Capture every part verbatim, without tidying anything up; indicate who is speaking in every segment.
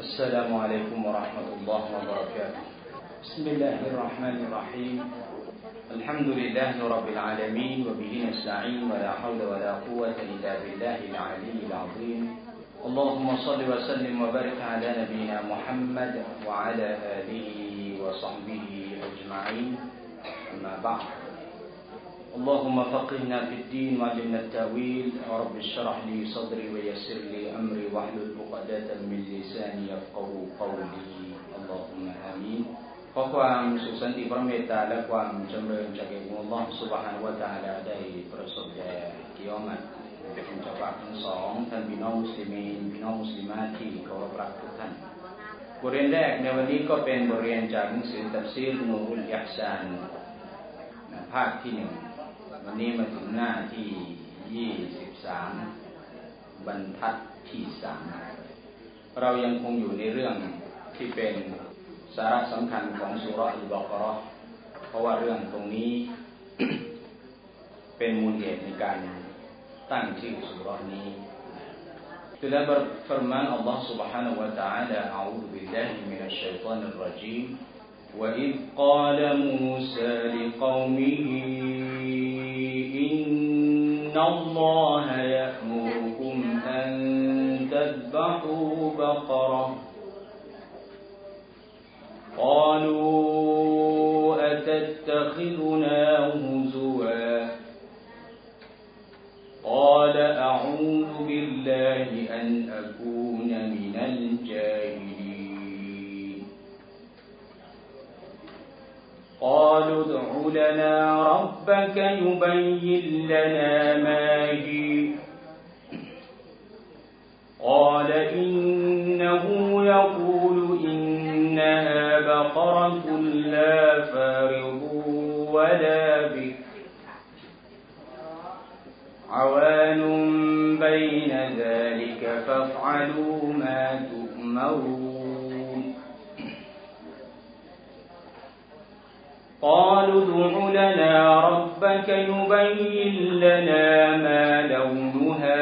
Speaker 1: السلام عليكم ورحمة الله وبركاته. بسم الله الرحمن الرحيم. الحمد لله رب العالمين وبه نستعين ولا حول ولا قوة إلا بالله العلي العظيم. اللهم صل وسلم وبارك على نبينا محمد وعلى آله وصحبه أجمعين. أما بعد، اللهم فقهنا في الدين وعلمنا التأويل. رب اشرح لي صدري ويسر لي أمري واحلل عقدة من لساني يفقهوا قولي. اللهم آمين. ขอความสุขสันติพระเมตตาและความจำเริญจากอัลลอฮฺซุบฮานะฮูวะตะอาลาได้ประสบแก่กิยามัตคุณเจ้าภาพทั้งสองท่านพี่น้องมุสลิมีนพี่น้องมุสลิมาที่เคารพรักทุกท่านบทเรียนแรกในวันนี้ก็เป็นบทเรียนจากหนังสือตัฟซีรนูรุลอิห์ซานภาคที่หนึ่งวันนี้มาถึงหน้าที่ยี่สิบสามบรรทัดที่สามเรายังคงอยู่ในเรื่องที่เป็นสาระสำคัญของซูเราะห์อัลบะเกาะเราะห์เพราะว่าเรื่องตรงนี้ เป็นมูลเหตุในการตั้งชื่อซูเราะห์นี้คือแล้วฟรมันอัลลอฮฺ سبحانه และ تعالى أعوذ بالله من الشيطان الرجيم وإذ قال موسى لقومه إن الله يأمركم أن تذبحوا بقرة قالوا أتتخذنا هزوا قال أعوذ بالله أن أكون من الجاهلين قالوا ادع لنا ربك يبين لنا ما هي قال إنه يقول إنها بقرة لا فارض ولا بكر عوان بين ذلك فافعلوا ما تؤمرون قالوا ادع لنا ربك يبين لنا ما لونها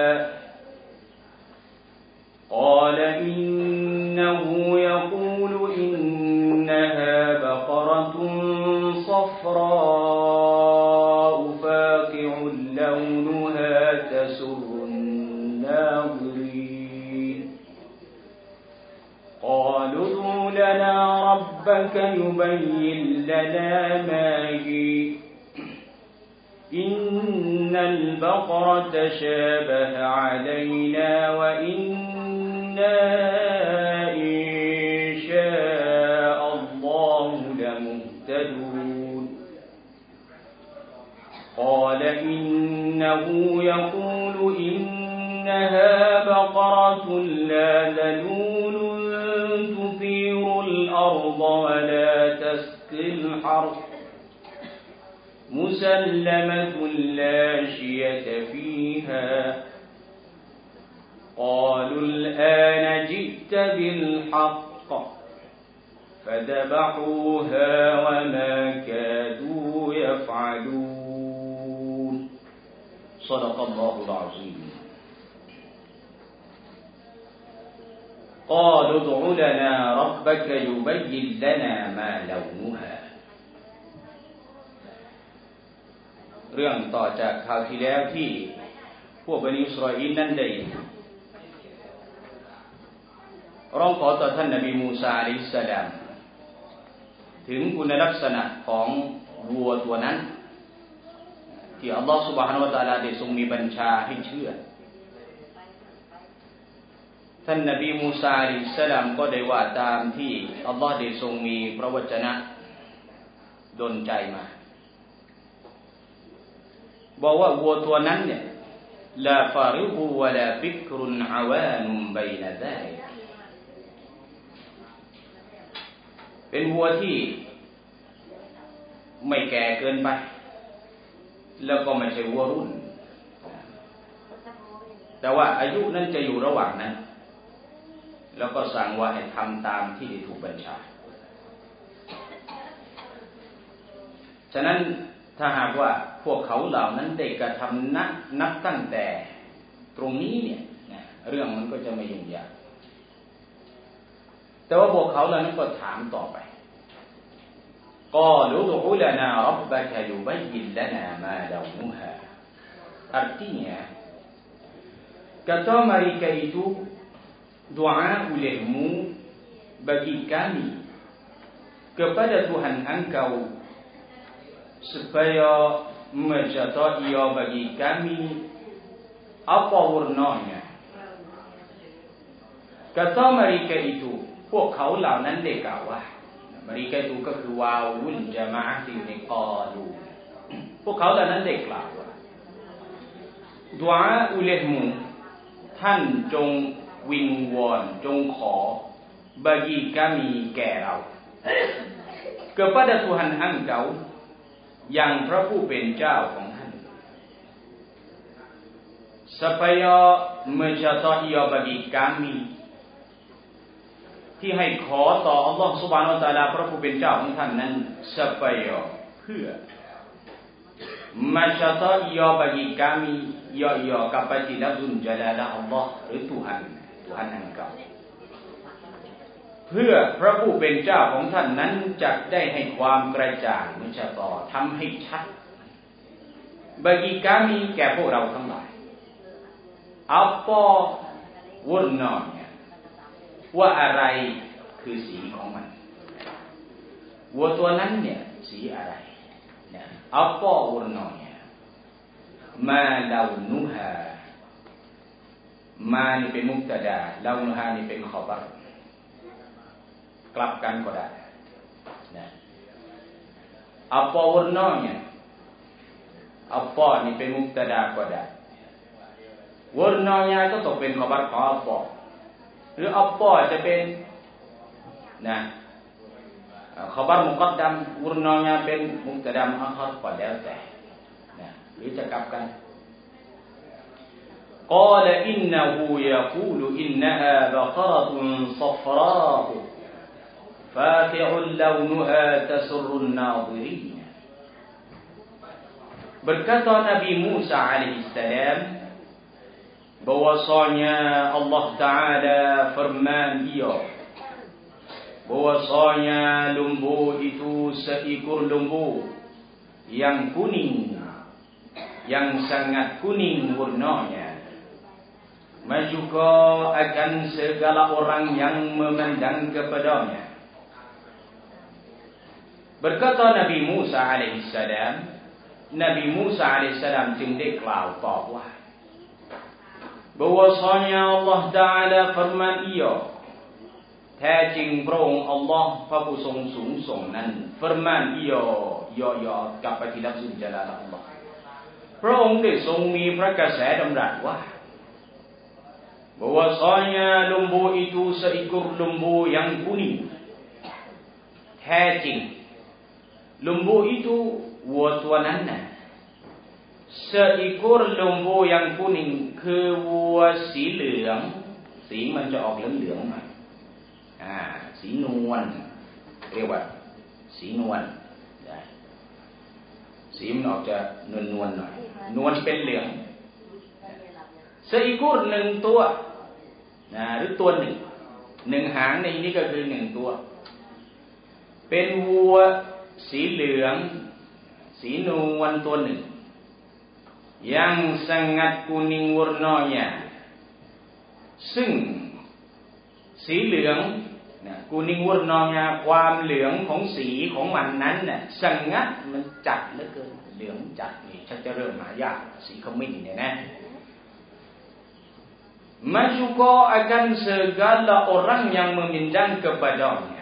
Speaker 1: قال إنه يقول إنها بقرة صفراء فاقع لونها تسر الناظرين قالوا ادع لنا ربك يبين لنا ما هي إن البقرة تشابه علينا وإنا إن شاء الله لمهتدون قال إنه يقول إنها بقرة لا ذلول تثير الأرض ولا تسقي الحرث مسلمة لا شية فيها قالوا الآن جئت بالحق فذبحوها وما كادوا يفعلون صدق الله العظيم قالوا ادع لنا ربك يبين لنا ما لونهاเรื่องต่อจากคราวที่แล้วที่พวกบันิอิสราอีลนั้นได้ร้องขอต่อท่านนบีมูซาอะลัยฮิสสลามถึงคุณลักษณะของวัวตัวนั้นที่อัลลอฮฺซุบฮานะฮูวะตะอาลาได้ทรงมีบัญชาให้เชื่อท่านนบีมูซาอะลัยฮิสสลามก็ได้ว่าตามที่อัลลอฮฺได้ทรงมีพระวจนะดลใจมาบอกว่าวัวตัวนั้นเนี่ยลาฟาริฮูวะลาบิกรุนอาวานุมบัยนะซาลิกเป็นวัวที่ไม่แก่เกินไปแล้วก็ไม่ใช่วัวรุ่นแต่ว่าอายุนั้นจะอยู่ระหว่างนั้นแล้วก็สั่งว่าให้ทำตามที่ได้ถูกบัญชาฉะนั้นถ้าหากว่าพวกเขาเหล่านั้นได้กระทำนับนับตั้งแต่ตรงนี้เนี่ยเรื่องมันก็จะไม่ยุ่งยากแต่ว่าพวกเขาเหล่านั้นก็ถามต่อไปกอลูดุอุลนารับบะกะยุบัยยินลนามาลาวนุฮา artinya kata mereka itu doa olehmu bagi kami kepada Tuhan engkau supaya mencatat ia bagi kami apa warnanya kata mereka itu พวกเขาเหล่านั้นได้กล่าวว่า mereka itu ก็คือวาวุลญะมาอะห์ที่กล่าวพวกเขาเหล่านั้นได้กล่าวว่าดุอาอุลห์มูท่านจงวิงวอนจงขอ bagi kami แก่เรา kepada Tuhan engkau ยังพระผู้เป็นเจ้าของท่าน supaya mencatat ia bagi kami ที่ให้ขอต่ออัลลอฮฺซุบฮานะฮูวะตะอาลาพระผู้เป็นเจ้าของท่านนั้น supaya เพื่อ mencatat ia bagi kami ia ia kepada Rasul Jalalah Allah หรือ Tuhan Tuhan engkau เพื่อพระผู้เป็นเจ้าของท่านนั้นจะได้ให้ความกระจ่างมิชาตอทำให้ชัด bagi kami แก่พวกเราทั้งหลาย apa warnanya ว่าอะไรคือสีของมันวัวตัวนั้นเนี่ยสีอะไรนะ apa warnanya ma launuhaมานี่เป็นมุบตะดาลาวนุฮานี่เป็นขอบัรกลับกันก็ได้นะ apa warnanya apa นี่เป็นมุบตะดาก็ได้ warnanya ก็ต้องเป็นขอบัรของ apa หรือ apa จะเป็นนะขอบัรมุกัดดัม warnanya เป็นมุบตะดามุอัคคัรก็แล้วแต่นะหรือจะกลับกันقال إنه يقول إنها بقرة صفراء فاقع لونها تسر الناظرين berkata Nabi Musa alaihissalam bahwasanya Allah Ta'ala firman dia bahwasanya lembu itu seekor lembu yang kuning yang sangat kuning warnanya juga akan segala orang yang memandang kepadanya. Berkata Nabi Musa alaihissalam, Nabi Musa alaihissalam จึงได้กล่าวตอบว่าbahwasanya Allah Ta'ala firman ia แท้จริงพระองค์อัลลอฮ์พระผู้ทรงสูงส่งนั้น firman ia ย่อๆกับปฏิลักษณ์จลาลอัลลอฮ์พระองค์ได้ทรงมีพระกระแสดำรัสว่าbahwasanya lembu itu seekor lembu yang kuning แท้จริง lembu itu วัวตัวนั้นน่ะ seekor lembu yang kuning คือวัวสีเหลืองสีมันจะออกเหลืองๆหน่อยอ่าสีนวลเรียกว่าสีนวลสีมันออกจะนวลๆหน่อยนวลเป็นเหลืองseekor หนึ่งตัวนะหรือตัวหนึ่งหนึ่งหางในนี้ก็คือหนึ่งตัวเป็นวัวสีเหลืองสีนวลตัวหนึ่ง yang sangat kuning warnanya ซึ่งสีเหลืองนะ kuning warnanya ความเหลืองของสีของมันนั้นน่ะ sangat มันจัดเหลือเกินเหลืองจัดนี่ชักจะเริ่มหายากสีขมิ้นเนี่ยนะMajuko akan segala orang yang memandang kepadanya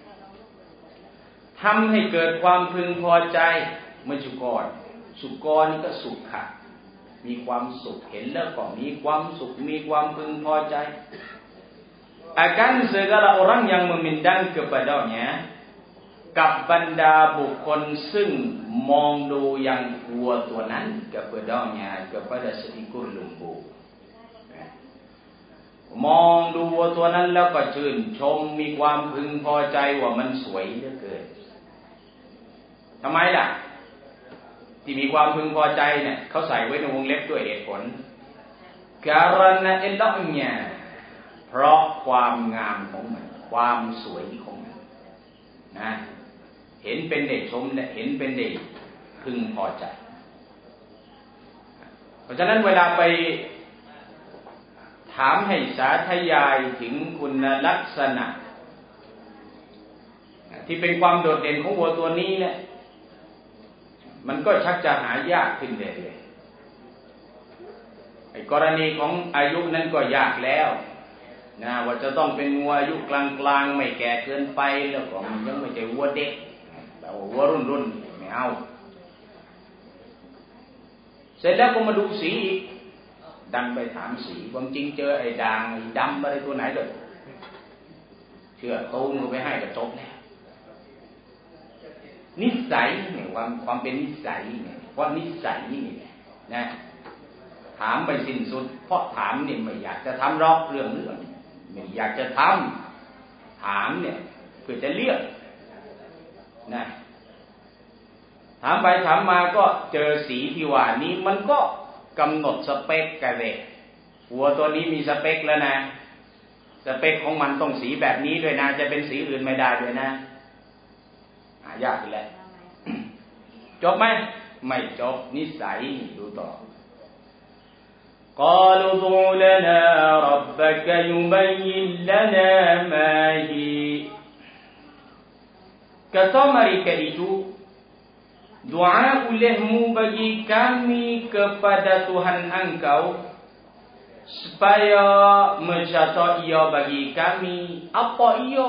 Speaker 1: ทำให้เกิดความพึงพอใจมัจุกรสุกรนี่ก็สุขะมีความสุขเห็นแล้วก็มีความสุขมีความพึงพอใจ akan segala orang yang memandang kepadanya กับบรรดาบุคคลซึ่งมองดูยังวัวตัวนั้น kepadanya kepada seekor lembuมองดูวัวตัวนั้นแล้วก็ชื่นชมมีความพึงพอใจว่ามันสวยเหลือเกินทำไมล่ะที่มีความพึงพอใจเนี่ยเขาใส่ไว้ในวงเล็บด้วยเหตุผล karena indahnya เพราะความงามของมันคความสวยของมันนะเห็นเป็นเด็กชมเห็นเป็นเด็กพึงพอใจเพราะฉะนั้นเวลาไปถามให้สาธยายถึงคุณลักษณะที่เป็นความโดดเด่นของวัวตัวนี้เนี่ยมันก็ชักจะหายากขึ้นเรื่อยๆไอ้กรณีของอายุนั้นก็ยากแล้วนะว่าจะต้องเป็นวัวอายุกลางๆไม่แก่เกินไปแล้วก็ยังไม่ใช่วัวเด็กแต่วัวรุ่นๆไม่เอาเสร็จแล้วก็มาดูสีอีกดันไปถามสีความจริงเจอไอ้ด่างไอ้ดำอะไรตัวไหนเลยเชื่อตูนก็ไปให้ก็จบแล้วนิสัยเนี่ยความความเป็นนิสัยเนี่ยเพราะนิสัยนี่นะถามไปสิ้นสุดเพราะถามเนี่ยไม่อยากจะทำรอบเรื่องเรื่องไม่อยากจะทำถามเนี่ยเพื่อจะเลือกนะถามไปถามมาก็เจอสีที่ว่านี้มันก็กำหนดสเปคกันเลยวัวตัวนี้มีสเปคแล้วนะสเปคของมันต้องสีแบบนี้ด้วยนะจะเป็นสีอื่นไม่ได้ด้วยนะหายากเลยจบไหมไม่จบนิสัยดูต่อ قالوا ادع لنا ربك يبين لنا ما هي kata mereka itu doa olehmu bagi kami kepada Tuhan engkau supaya mencatat ia bagi kami apa ia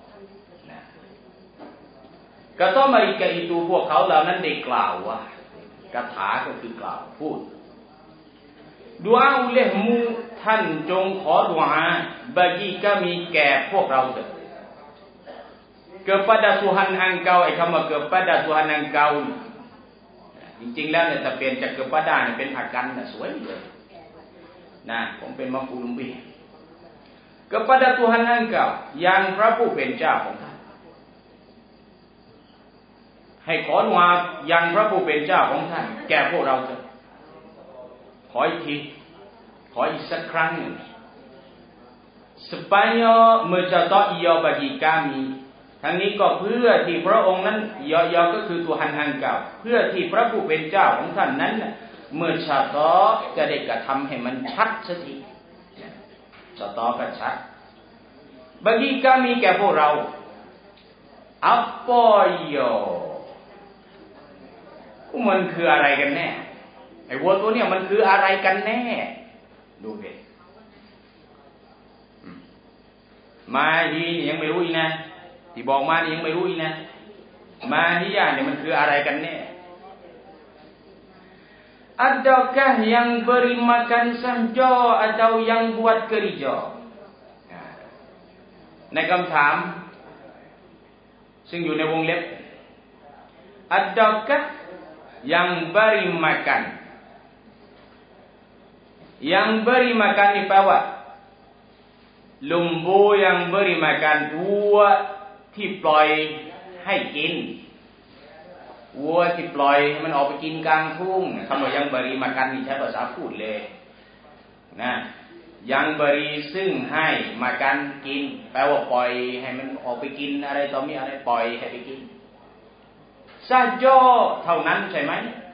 Speaker 1: kata mereka itu พวกเขาเหล่านั้นได้กล่าวว่ากถาก็คือกล่าวพูดดุอาอุเลห์มูท่านจงขอดุอาบากีกามีแก่พวกเราเถิด kepada Tuhan engkau ไอ้คำว่า kepada Tuhan engkau จริงๆแล้วเนี่ยถ้าเปลี่ยนจาก kepada เนี่ยเป็นอาการน่ะสวยเลยนะผมเป็นมัฟอูลุมบิ kepada Tuhan engkau ยังพระผู้เป็นเจ้าของท่านให้ขอดุอายังพระผู้เป็นเจ้าของท่านแก่พวกเราเถิดขออีกทีขออีกสักครั้งหนึ่ง supaya mencatat ia bagi kami ทั้งนี้ก็เพื่อที่พระองค์นั้นยอยอก็คือตัวหันอังเก่าเพื่อที่พระผู้เป็นเจ้าของท่านนั้นเมื่อชาตอจะได้กระทำให้มันชัดสักทีชาตอก็ชัด bagi kami แก่พวกเรา apa ia มันคืออะไรกันแน่ไอ้วัวตัวเนี้ยมันคืออะไรกันแน่ดูดิมาฮีนี่ยังไม่รู้อีกนะที่บอกมานี่ยังไม่รู้อีกนะมาฮียะเนี่ยมันคืออะไรกันแน่ adakah yang beri makan saja atau yang buat kerja ในคำถามซึ่งอยู่ในวงเล็บ adakah yang beri makan yang beri makan นี่แปลว่าลุมโบ yang beri makan วัวที่ปล่อยให้กินวัวที่ปล่อยมันออกไปกินกลางทุ่งคำว่า yang beri makan นี่ใช้ภาษาพูดเลยนะ yang beri ซึ่งให้มากันกินแปลว่าปล่อยให้มันออกไปกินอะไรต่อมีอะไรปล่อยให้ไปกินซาโจเท่านั้นใช่ไหม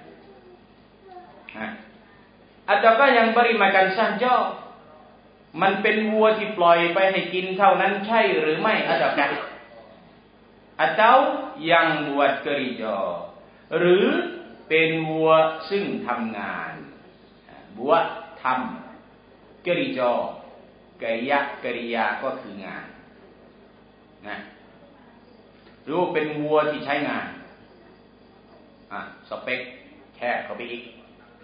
Speaker 1: อาจจะก็ยังบริมากันซาโจมันเป็นวัวที่ปล่อยไปให้กินเท่านั้นใช่หรือไม่อาจจะกันatau yang buat kerja หรือเป็นวัวซึ่งทำงานบัวทำ kerja กริยากริยาก็คืองานนะหรือเป็นวัวที่ใช้งานอ่ะสเปคแค่เข้าไปอีก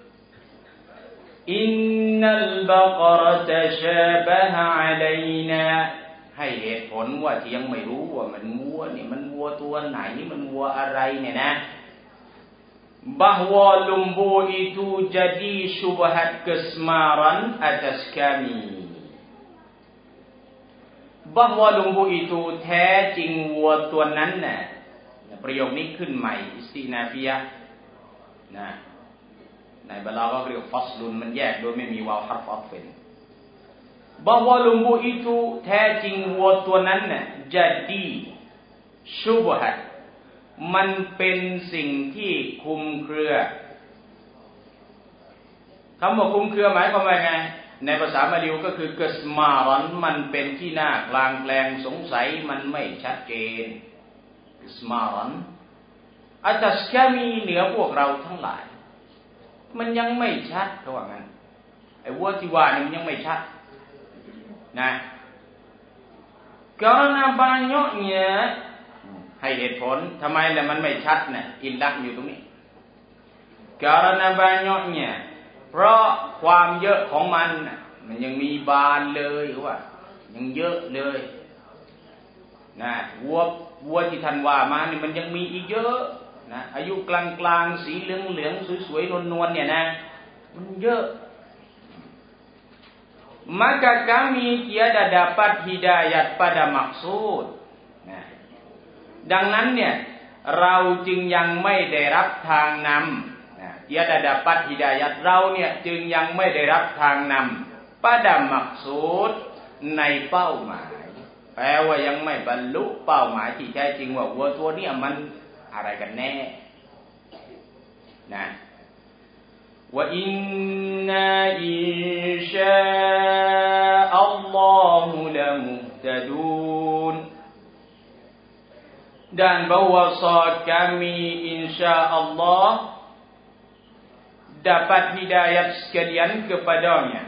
Speaker 1: innal baqarata shabaha alayna ให้เหตุผลว่าที่ยังไม่รู้ว่ามันวัวเนี่ยมันวัวตัวไหนมันวัวอะไรเนี่ยนะ bahwa lembu itu jadi syubhat kesmaran atas kami bahwa lembu itu แท้จริงวัวตัวนั้นน่ะประโยคนี้ขึ้นใหม่อิสตินาฟิยะห์นะในบาลาก็เรียกฟัสลุนมันแยกโดยไม่มีวาวฮัรฟอัตฟิน bahwa lembu itu แท้จริงวัวตัวนั้นน่ะ jadi syubhat มันเป็นสิ่งที่คลุมเครือคำว่าคลุมเครือหมายความว่าไงในภาษาบาลีก็คือเกสมารันมันเป็นที่น่ากลางแปลงสงสัยมันไม่ชัดเจนเกสมารันอัตสกามีเหนือพวกเราทั้งหลายมันยังไม่ชัดเขาว่างั้นไอ้วัวที่ว่านี่มันยังไม่ชัดนะ karena banyaknya ให้เหตุผลทำไมล่ะมันไม่ชัดน่ะอิลลัอยู่ตรงนี้ karena banyaknya เพราะความเยอะของมันมันยังมีบานเลยหรือว่ายังเยอะเลยนะวัววัวที่ท่านว่ามานี่มันยังมีอีกเยอะนะอายุกลางๆสีเหลืองๆสวยๆนวลๆเนี่ยนะมันเยอะ maka kami tiada dapat hidayat pada maksud นะดังนั้นเนี่ยเราจึงยังไม่ได้รับทางนำนะtiada dapat hidayat เราเนี่ยจึงยังไม่ได้รับทางนำ pada maksud ในเป้าหมายแปลว่ายังไม่บรรลุเป้าหมายที่แท้จริงว่าวัวตัวนี้มันอะไรกันแน่นะว่าอินนาอินชาอัลลอฮุละมุฮตะดูน dan bahwa kami insyaallah dapat hidayat sekalian kepadanya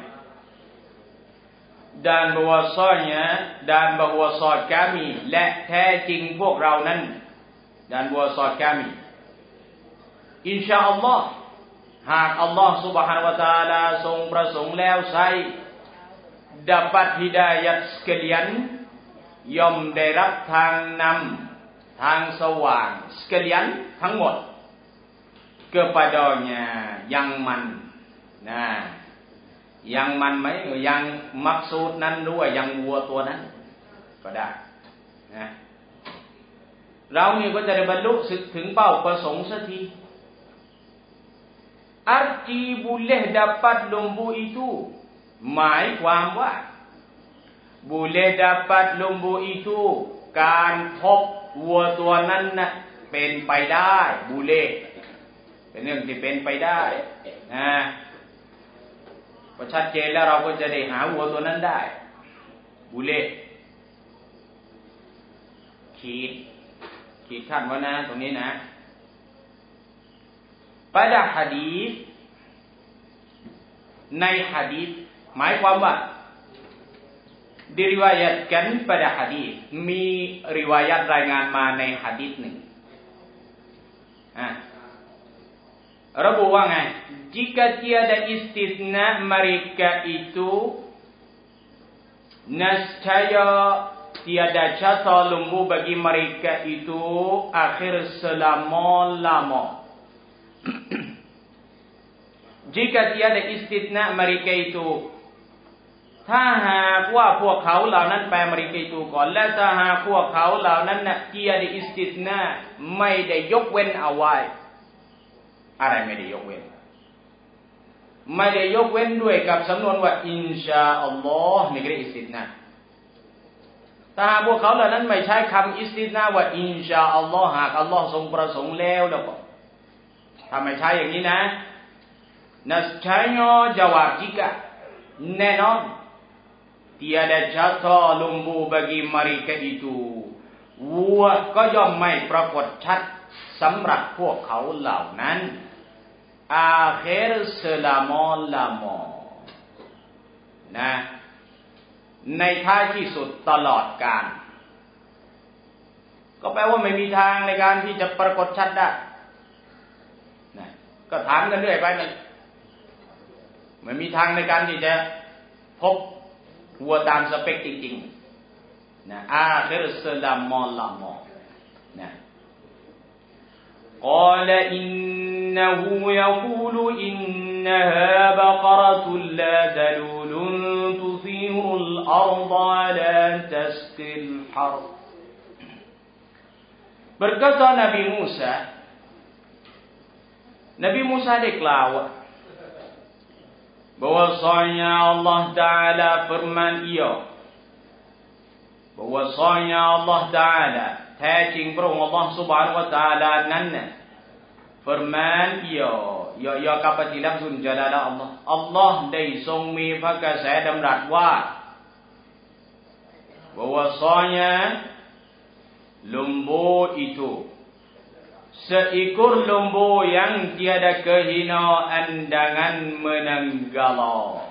Speaker 1: dan bahwasanya dan bahwa kami และแท้จริงพวกเรานั้น dan bahwa kami insyaallah หากอัลลอฮฺ Subhanahu wa taala ทรงประสงค์แล้วไซ dapat hidayat sekalian ย่อมได้รับทางนำทางสว่าง sekalian ทั้งหมด kepadanya ยังมันนะยังมันไหมยังมักซูดนั้นหรือว่ายังวัวตัวนั้นก็ได้นะเรานี่ก็จะได้บรรลุถึงเป้าประสงค์สักที arti boleh dapat lembu itu หมายความว่า boleh dapat lembu itu การพบวัวตัวนั้นน่ะเป็นไปได้ boleh เป็นเรื่องที่เป็นไปได้นะพอชัดเจนแล้วเราก็จะได้หาวัวตัวนั้นได้ boleh ขีดขีดขั้นไว้นะตรงนี้นะ pada hadis ในหะดีษหมายความว่า diriwayatkan pada hadis มีริวายัตรายงานมาในหะดีษหนึ่งอ่ะระบุว่าไง jika tiada istisna mereka itu nescaya tiada jatuh lembu bagi mereka itu akhir selama-lama jika tiada istisna mereka itu ถ้าหากว่าพวกเขาเหล่านั้นแปล mereka itu ก่อนและถ้าหากพวกเขาเหล่านั้นน่ะ tiada istisna ไม่ได้ยกเว้นเอาไว้อะไรไม่ได้ยกเว้นไม่ได้ยกเว้นด้วยกับสำนวนว่าอินชาอัลลอฮ์นี่คืออิสติษนาถ้าหากพวกเขาเหล่านั้นไม่ใช้คำอิสติษนาว่าอินชาอัลลอฮ์หากอัลลอฮ์ทรงประสงค์แล้วแล้วก็ถ้าไม่ใช้อย่างนี้นะนัสชัยโยจาวบ jika แน่นอน tiada jatuh lembu bagi mereka itu วัวก็ย่อมไม่ปรากฏชัดสำหรับพวกเขาเหล่านั้น akhir selama-lama นะในท้ายที่สุดตลอดกาลก็แปลว่าไม่มีทางในการที่จะปรากฏชัดได้นะก็ถามกันเรื่อยไปเลยไม่มีทางในการที่จะพบวัวตามสเปคจริงๆนะ akhir selama-lama นะ قال إنه يقول إنها بقرة لا ذلول تثير الأرض ولا تسقي الحرث berkata Nabi Musa Nabi Musa ได้กล่าวว่า bahwasanya Allah Ta'ala firman ia bahwasanya Allah Ta'ala แท้จริงพระองค์ Allah Subhanahu Wa Ta'ala นั้นน่ะ firman ia ia ia กับปฏิลักษณ์สุนจลาละ Allah Allah ได้ทรงมีพระกระแสดำรัสว่า bahwasanya lembu itu seekor lembu yang tiada kehinaan dengan menenggala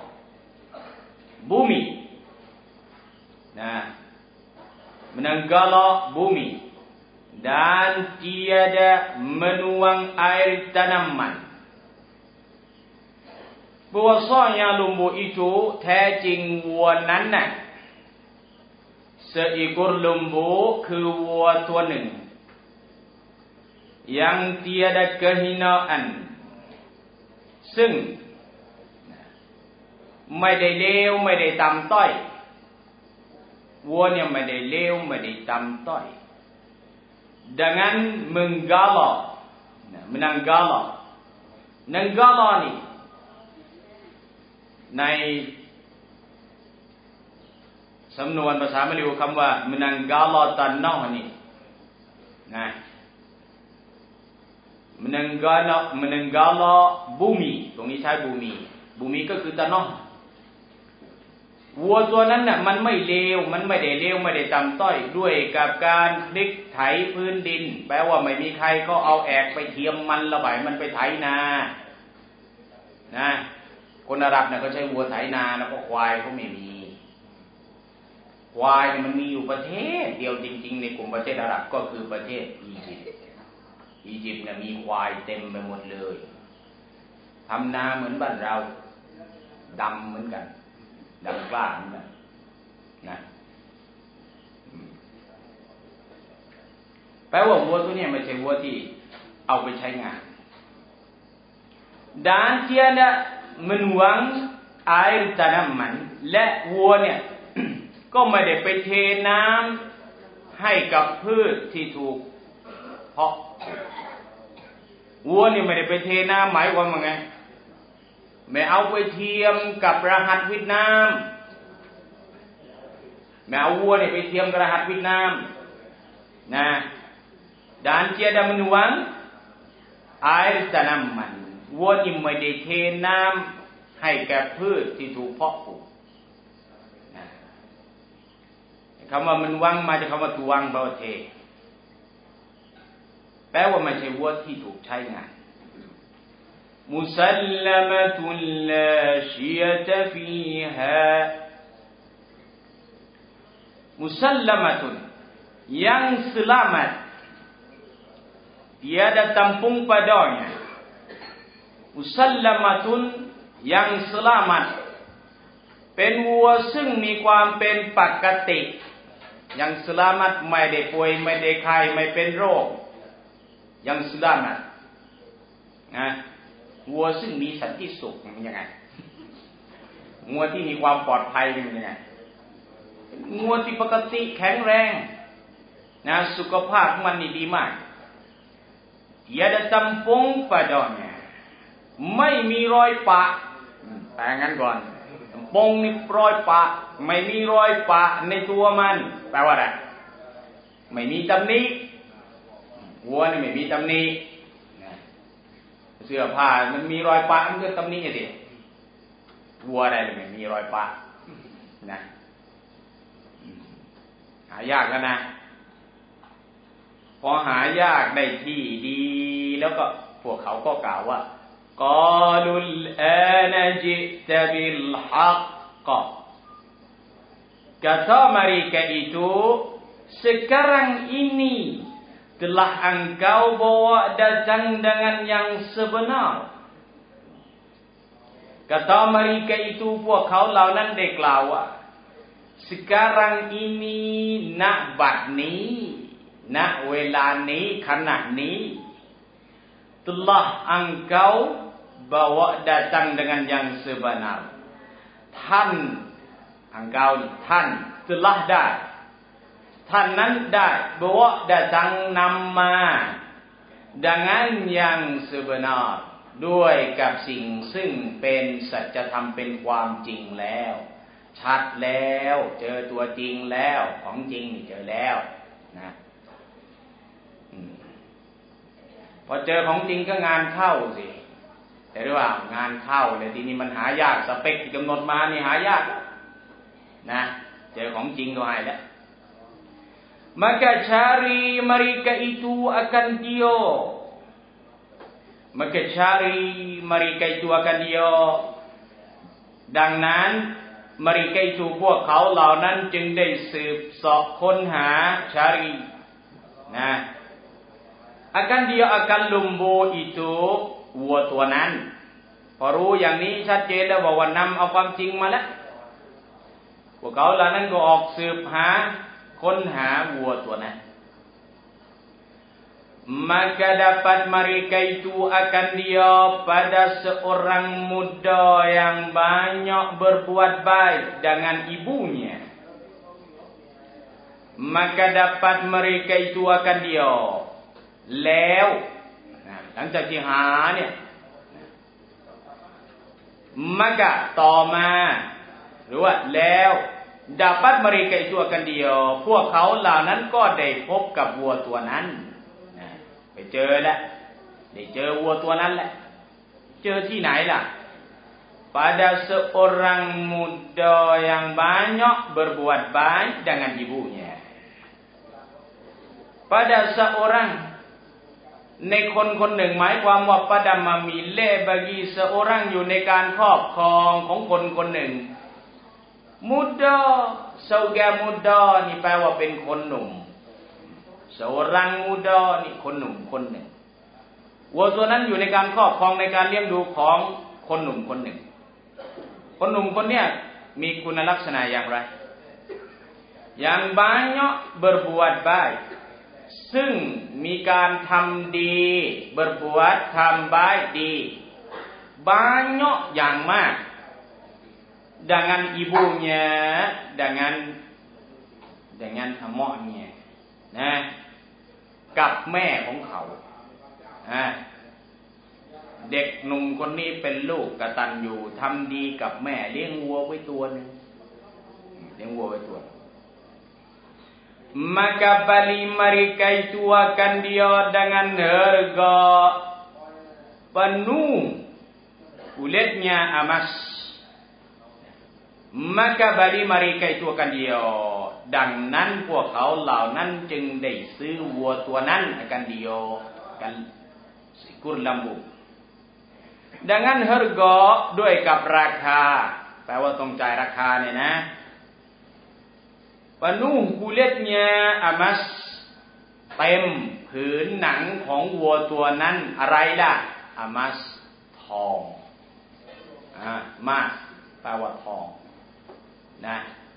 Speaker 1: bumi. Nah, menenggala bumi dan tiada menuang air tanaman. Bahwasanya lembu itu แท้จริงวัวนั้นน่ะ seekor lembu คือวัวตัวหนึ่ง yang tiada kehinaan ซึ่งไม่ได้เลวไม่ได้ต่ำต้อยวัวเนี่ยไม่ได้เลวไม่ได้ต่ำต้อย dengan menggala menanggala nanggala นี่ในสำนวนภาษามลาวคำว่า menanggala tanah นี่นะ menanggala menanggala bumi ตรงนี้ใช้ bumi bumi ก็คือ tanah วัวตัวนั้นน่ะมันไม่เลวมันไม่ได้เลวไม่ได้ต่ำต้อยด้วยกับการพลิกไถพื้นดินแปลว่าไม่มีใครก็เอาแอกไปเทียมมันละบ่ายมันไปไถนานะคนอาหรับเนี่ยเขาใช้วัวไถนาแล้วก็ควายเขาไม่มีควายเนี่ยมันมีอยู่ประเทศเดียวจริงๆในกลุ่มประเทศอาหรับก็คือประเทศอียิปต์อียิปต์เนี่ยมีควายเต็มไปหมดเลยทำนาเหมือนบ้านเราดำเหมือนกันดำกล้าเหมือนกันนะแปลว่าวัวตัวนี้ไม่ใช่วัวที่เอาไปใช้งาน dan tiada menuang air tanaman และวัวเนี่ย ก็ไม่ได้ไปเทน้ำให้กับพืชที่ถูกเพาะวัวนี่ไม่ได้ไปเทน้ำหมายความว่าไงไม่เอาไปเทียมกับรหัสวิทย์น้ำไม่เอาวัวเนี่ยไปเทียมกับรหัสวิทย์น้ำนะ dan tiada menuang air tanaman วัวนี่ไม่ได้เทน้ำให้แก่พืชที่ถูกเพาะปลูกนะคำว่ามันวังมาจากคำว่าตุวังแปลว่าเทแปลว่าไม่ใช่วัวที่ถูกใช้งาน musallamatun la shiyata fiha musallamatun yang selamat tiada tampung padanya musallamatun yang selamat เป็นวัวซึ่งมีความเป็นปกติยังสลามัตไม่ได้ป่วยไม่ได้ไข้ไม่เป็นโรคยังสลามัตนะวัวซึ่งมีสันติสุขมันยังไงวัวที่มีความปลอดภัยมันยังไงวัวที่ปกติแข็งแรงนะสุขภาพมันนี่ดีมาก tiada tampung padanya ไม่มีรอยปะแต่งั้นก่อนปงนี่รอยปะไม่มีรอยปะในตัวมันแปลว่าอะไรไม่มีตำหนิวัวนี่ไม่มีตำหนิเสื้อผ้ามันมีรอยปะมันก็ตำหนิสิวัวอะไรเลยไม่มีรอยปะนะหายากแล้วนะพอหายากได้ที่ดีแล้วก็พวกเขาก็กล่าวว่าقالوا الآن جئت بالحق kata mereka itu sekarang ini telah engkau bawa datang dengan yang sebenar kata mereka itu พวกเขาเหล่านั้นได้กล่าวว่า sekarang ini ณ บัดนี้ ณ เวลานี้ขณะนี้ telah engkau bawa datang dengan yang sebenar ท่าน engkau ท่าน telah ได้ท่านนั้นได้ bawa datang นำมา dengan yang sebenar ด้วยกับสิ่งซึ่งเป็นสัจธรรมเป็นความจริงแล้วชัดแล้วเจอตัวจริงแล้วของจริงเจอแล้วนะพอเจอของจริงก็งานเข้าสิแต่หรือว่างานเข้าเลยทีนี้มันหายากสเปคที่กำหนดมานี่หายากนะเจอของจริงก็หายแล้ว maka cari mereka itu akan dia maka cari mereka itu akan dia ดังนั้น mereka itu พวกเขาเหล่านั้นจึงได้สืบเสาะค้นหา cari นะ akan dia akan lembu itu วัวตัวนั้นพอรู้อย่างนี้ชัดเจนแล้วว่าวันนำเอาความจริงมาแล้วพวกเขาเหล่านั้นก็ออกสืบหาค้นหาวัวตัวนั้น maka dapat mereka itu akan dia pada seorang muda yang banyak berbuat baik dengan ibunya maka dapat mereka itu akan dia แล้วหลังจากที่หาเนี่ยmaka ต่อมาหรือว่าแล้วdapat mereka itu akan dia พวกเขาเหล่านั้นก็ได้พบกับวัวตัวนั้นไปเจอแล้วได้เจอวัวตัวนั้นแหละเจอที่ไหนล่ะ pada seorang muda yang banyak berbuat baik dengan ibunya pada seorang ในคนคนหนึ่งหมายความว่า pada memilih bagi seorang อยู่ในการครอบครองของคนคนหนึ่งmuda sauga muda นี่แปลว่าเป็นคนหนุ่ม seorang muda นี่คนหนุ่มคนหนึ่งวัวตัวนั้นอยู่ในการครอบครองในการเลี้ยงดูของคนหนุ่มคนหนึ่งคนหนุ่มคนเนี้ยมีคุณลักษณะอย่างไร yang banyak berbuat baik ซึ่งมีการทำดี berbuat ทำ baik ดี banyak อย่างมากdengan ibunya dengan dengan emaknya นะกับแม่ของเขานะเด็กหนุ่มคนนี้เป็นลูกกตัญญูทำดีกับแม่เลี้ยงวัวไว้ตัวนึงเลี้ยงวัวไว้ตัว maka bali mereka itu akan dia dengan harga penuh kulitnya emas maka bali mereka itu akan dia ดังนั้นพวกเขาเหล่านั้นจึงได้ซื้อวัวตัวนั้น akan dia กันseekor lembu dengan harga ด้วยกับราคาแปลว่าต้องจ่ายราคาเนี่ยนะ penuh kulitnya emas เต็มผืนหนังของวัวตัวนั้นอะไรล่ะ emas ทองอ่ามาแปลว่าทองนะ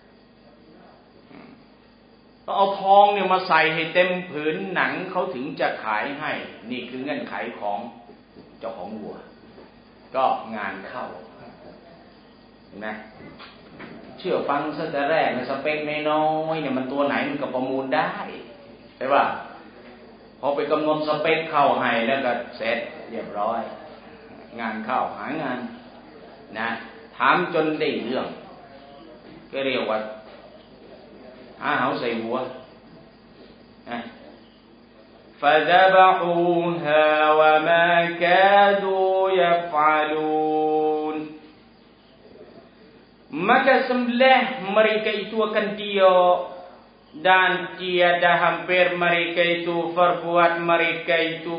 Speaker 1: ต้องเอาทองเนี่ยมาใส่ให้เต็มผืนหนังเขาถึงจะขายให้นี่คือเงื่อนไขของเจ้าของวัวก็งานเข้าเห็นไหมเชื่อฟังซะแต่แรกในสเปคน้อยๆเนี่ยมันตัวไหนมันก็ประมูลได้ใช่ป่ะพอไปกำหนดสเปคเข้าให้แล้วก็เสร็จเรียบร้อยงานเข้าหางานนะถามจนได้เรื่องก็เรียกว่าหาเหาใส่หัวนะ فذبحوها وما كادوا يفعلون maka sembelih mereka itu akan dia dan tiada hampir mereka itu perbuat mereka itu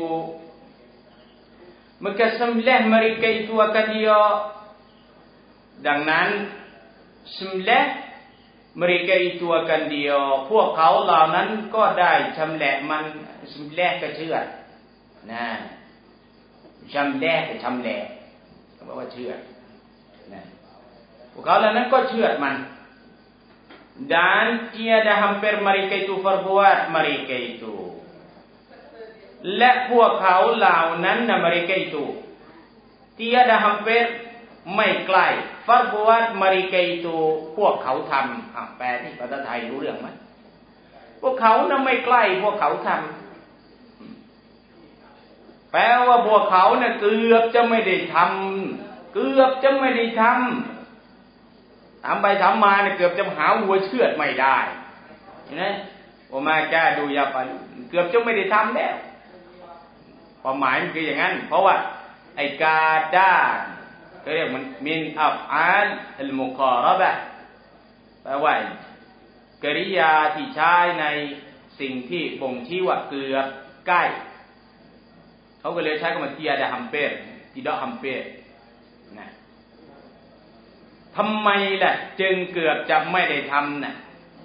Speaker 1: maka sembelih mereka itu akan dia ดังนั้นสำเร็จ mereka itu akan dia พวกเขาเหล่านั้นก็ได้ชำแหละมันสำเร็จก็เชื่อนะชำแหละก็ชำแหละก็แปลว่าเชื่อนะพวกเขาเหล่านั้นก็เชื่อมัน dan tiada hampir mereka itu perbuat mereka itu และพวกเขาเหล่านั้นนะ mereka itu tiada hampir ไม่ใกล้ perbuat mereka itu พวกเขาทำอ่ะแปลที่ภาษาไทยรู้เรื่องไหมพวกเขานะไม่ใกล้พวกเขาทำแปลว่าพวกเขาเนี่ยเกือบจะไม่ได้ทำเกือบจะไม่ได้ทำทำไปทำมาเนี่ยเกือบจะหาวัวเชือดไม่ได้เห็นไหมว่ามาแก้ดูยาปาเกือบจะไม่ได้ทำแล้วความหมายมันคืออย่างนั้นเพราะว่าไอ้กาดาก็เรียกมันมินอัฟอัลอัลมุกอรบะแปลว่ากริยาที่ใช้ในสิ่งที่บ่งชี้ว่าเกือบใกล้เขาก็เลยใช้คำว่าเทียดะฮัมเปรติดะฮัมเปรนะทำไมล่ะจึงเกือบจะไม่ได้ทำนะ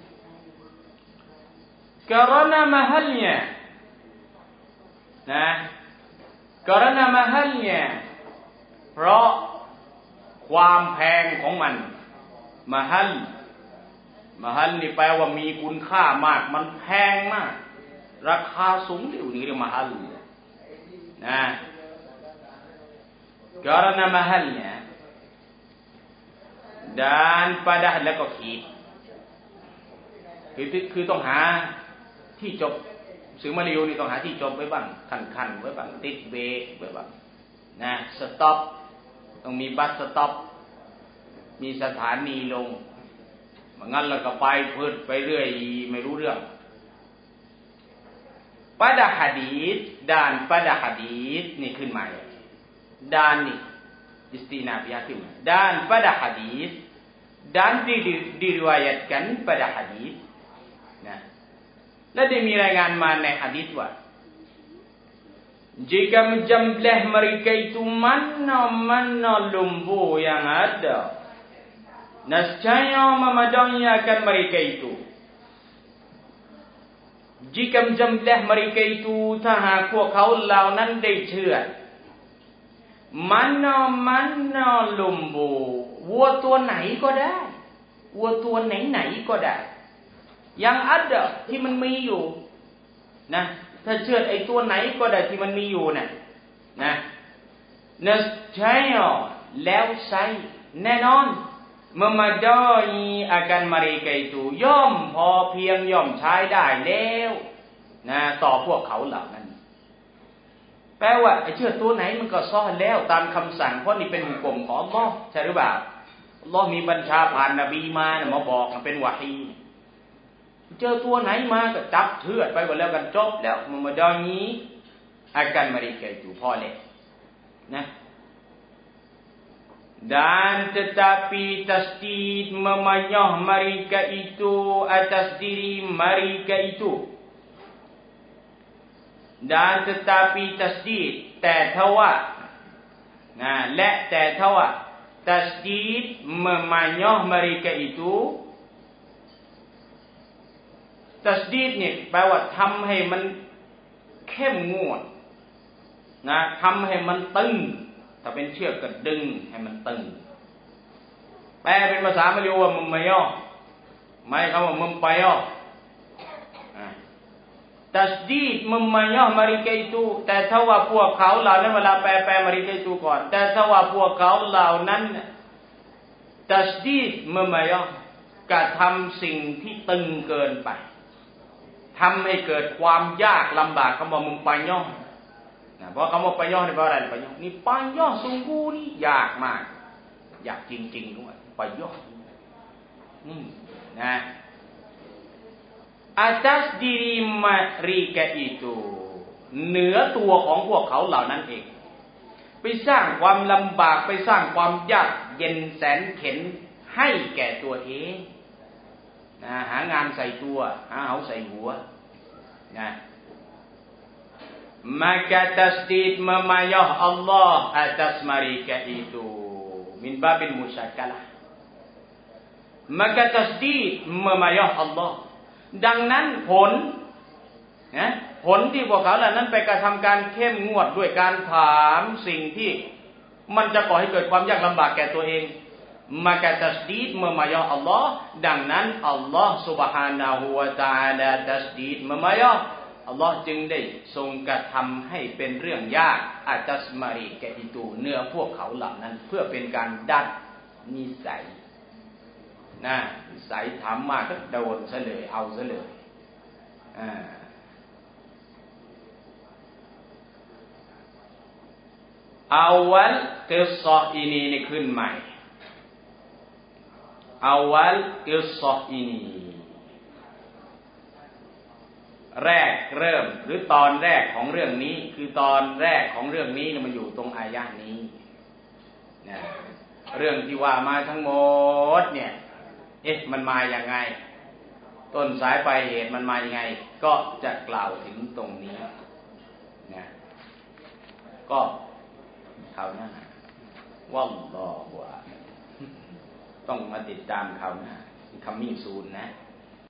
Speaker 1: กรณามะฮัลเนี่ยนะกรณามะฮัลเนี่ยเพราะความแพงของมันมะฮัลมะฮัลนี่แปลว่ามีคุณค่ามากมันแพงมากราคาสูงอยู่นี่เรียกมะฮัลนะkarena mahalnya dan pada แล้วก็ขีดคือคือต้องหาที่จบสื่อมาริโอนี่ต้องหาที่จบไว้บ้างคันๆไว้บ้างติดเบรกไว้บ้างนะสต็อปต้องมีบัสสต็อปมีสถานีลงไม่งั้นเราก็ไปพืชไปเรื่อยไม่รู้เรื่องpada hadis dan pada hadisนี่ขึ้นมาdanนี่istinafiyahขึ้นมา dan pada hadis dan diriwayatkan pada hadis นะและได้มีรายงานมาในหะดีษว่า jika menjamlah mereka itu mana-mana lembu yang ada nescaya memadaikan mereka itu jika menjamlah mereka itu ถ้าหากพวกเขาเหล่านั้นได้เชื่อ mana-mana lembu วัวตัวไหนก็ได้วัวตัวไหนๆก็ได้ยังอัดที่มันมีอยู่นะถ้าเชื่อไอ้ตัวไหนก็ได้ที่มันมีอยู่น่ะนะนะใช่แล้วใช้แน่นอน memadai akan mereka itu ย่อมพอเพียงย่อมใช้ได้แล้วนะต่อพวกเขาเหล่านั้นแปลว่าไอ้เชื่อตัวไหนมันก็ซ่อนแล้วตามคำสั่งเพราะนี่เป็นหุกมของอัลเลาะห์ใช่หรือเปล่าอัลเลาะห์มีบัญชาผ่านนบีมานะมาบอกเป็นวะฮีเจอตัวไหนมาก็จับเชือดไปก็แล้วกันจบแล้วมันมาดองนี้อาการมาริกาituพอแล้วนะ dan tetapi tasdid memayah mereka itu atas diri mereka itu dan tetapi tasdid แต่ทว่านะและแต่ทว่า tasdid memayah mereka ituตัสดีดเนี่ยแปลว่าทำให้มันเข้มงวดนะทำให้มันตึงถ้าเป็นเชือกก็ดึงให้มันตึงแปลเป็นภาษามาเลวว่ามึงไม่ย่อไม่คำว่ามึงไปย่อตัสดีดมึงไม่ย่อมาริกาituแต่ถ้าว่าพวกเขาเหล่านั้นเวลาแปลแปลมาริกาituก่อนแต่ถ้าว่าพวกเขาเหล่านั้นตัสดีดมึงไม่ย่อกระทำสิ่งที่ตึงเกินไปทำให้เกิดความยากลำบากคำว่ามึงไปย่อนะเพราะคำว่าไปย่อนี่แปลว่าอะไรไปย่อนี่ไปย่อสงกูนี่ยากมากยากจริงๆด้วยไปย่อนี่นะ atas diri mereka itu เหนือตัวของพวกเขาเหล่านั้นเองไปสร้างความลำบากไปสร้างความยากเย็นแสนเข็ญให้แก่ตัวเองนะหางานใส่ตัวหาเหาใส่หัวนะ maka tasdid memayah Allah atas mereka itu min babil musyakkalah maka tasdid memayah Allah ดังนั้นผลนะผลที่พวกเขาเหล่านั้นไปกระทำการเข้มงวดด้วยการถามสิ่งที่มันจะก่อให้เกิดความยากลำบากแก่ตัวเองmaka tasdid memayah Allah ดังนั้นอัลลอฮฺ Subhanahu wa Taala tasdid memayah อัลลอฮฺจึงได้ทรงกระทำให้เป็นเรื่องยากอาตัสมาริกะอิตูเนื้อพวกเขาเหล่านั้นเพื่อเป็นการดัดนิสัยนะนิสัยถามมาก็โดนซะเลยเอาซะเลยอ่าอาวัลกิศออินีนี่ขึ้นใหม่อาวัลกิศออินีแรกเริ่มหรือตอนแรกของเรื่องนี้คือตอนแรกของเรื่องนี้มันอยู่ตรงอายะนี้นะเรื่องที่ว่ามาทั้งหมดเนี่ยเอ๊ะมันมาอย่างไงต้นสายปลายเหตุมันมาอย่างไงก็จะกล่าวถึงตรงนี้นะก็คราวหน้าวัลลอฮุอาลัมต้องมาติดตามคราวหน้า coming soon นะ